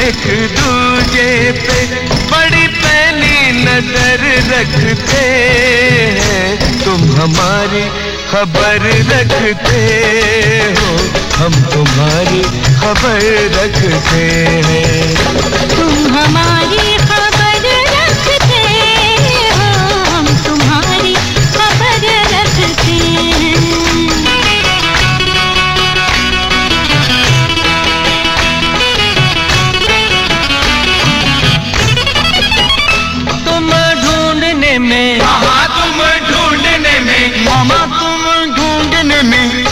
एक दूजे पे बड़ी पैनी नजर रखते हैं। तुम हमारी खबर रखते हो, हम तुम्हारी खबर रखते हैं। तुम हमारी खबर रखते हो, हम तुम्हारी खबर रखते हैं। तुम ढूंढने में, हाँ तुम ढूंढने में, मामा तुम ढूंढने में,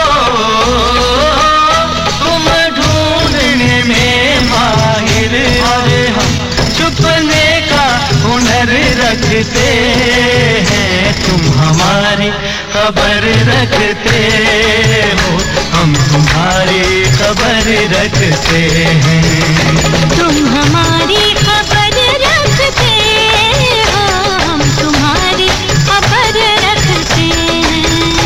तुम ढूंढने में माहिर, अरे हम छुपने का हुनर रखते हैं। तुम हमारी खबर रखते हो, हम तुम्हारी खबर रखते हैं। तुम हमारी खबर रखते हो, हम तुम्हारी खबर रखते हैं।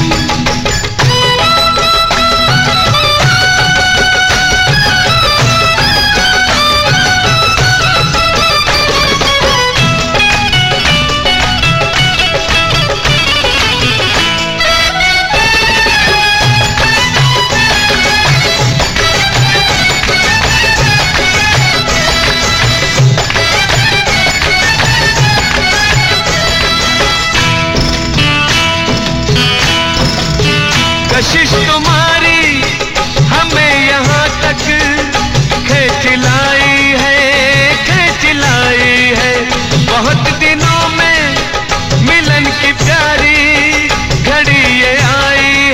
कशिश तुम्हारी हमें यहाँ तक खींच लाई है। बहुत दिनों में मिलन की प्यारी घड़ी ये आई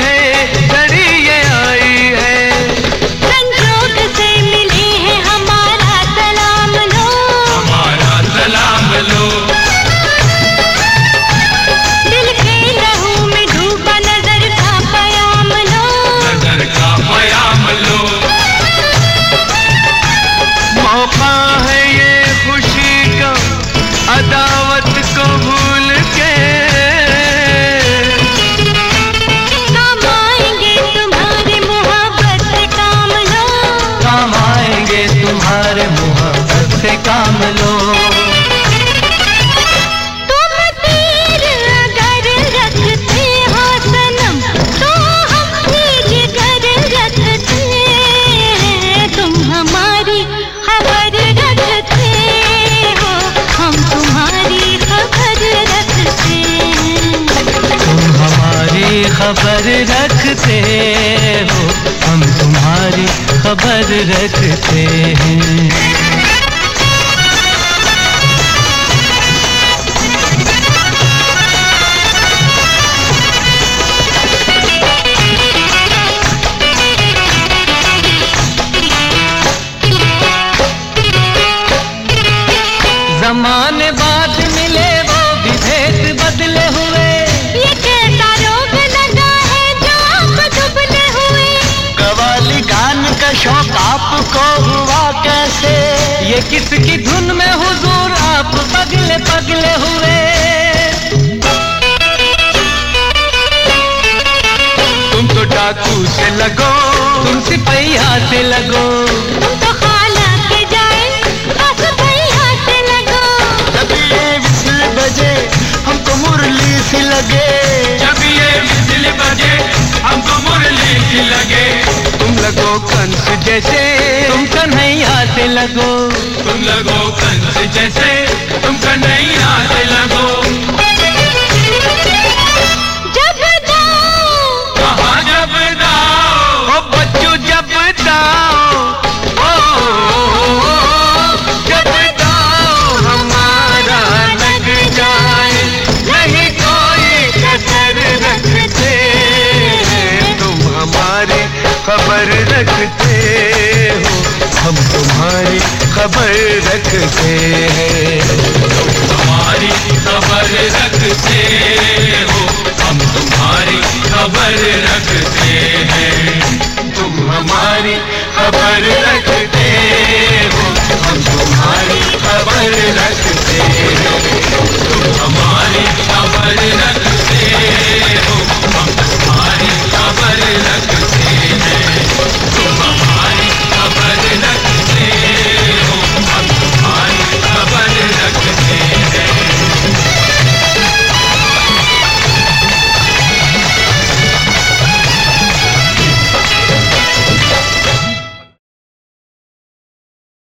है। संजोग से मिले हैं, हमारा सलाम लो, हमारा सलाम लो। दिल के लहू में डूबा नजर का पयाम लो, नजर का पयाम लो। मौका है ये खुशी का अदावत को भूल के, काम आएंगे तुम्हारी मोहब्बत से काम लो, काम आएंगे तुम्हारे मोहब्बत से काम लो। तुम तीर अगर रखते हो सनम, तो हम भी जिगर रखते हैं। तुम हमारी खबर रखते हो, हम तुम्हारी खबर रखते हैं। तुम हमारी खबर रखते हो, हम तुम्हारी खबर रखते हैं। ज़माने बाद मिले वो भी भेद बदले हुए, ये कैसा रोग लगा है जो आप दुबले हुए। कव्वाली गान का शौक आपको हुआ कैसे? ये किसकी धुन में हुजूर आप पगले पगले हुए? तुम तो डाकू से लगो, तुम सिपहिया से लगो, तुम तो खाला के जाए, बस भैया से लगो। जब ये विसल बजे हमको मुरली सी लगे, जब ये विजिल बजे हमको मुरली सी लगे। तुम लगो कंस जैसे, तुम कन्हैया से लगो, तुम लगो कंस जैसे, तुम कन्हैया से लगो। जब दाओ, कहाँ जब दाओ, ओ बच्चों जब दाओ, जब दाओ हमारा लग जाए, नहीं कोई कसर रखते हैं। तुम हमारी खबर रखते हो, हम तुम्हारी खबर रखते हैं। हमारी खबर रखते हो, हम तुम्हारी खबर रखते हैं। तुम हमारी खबर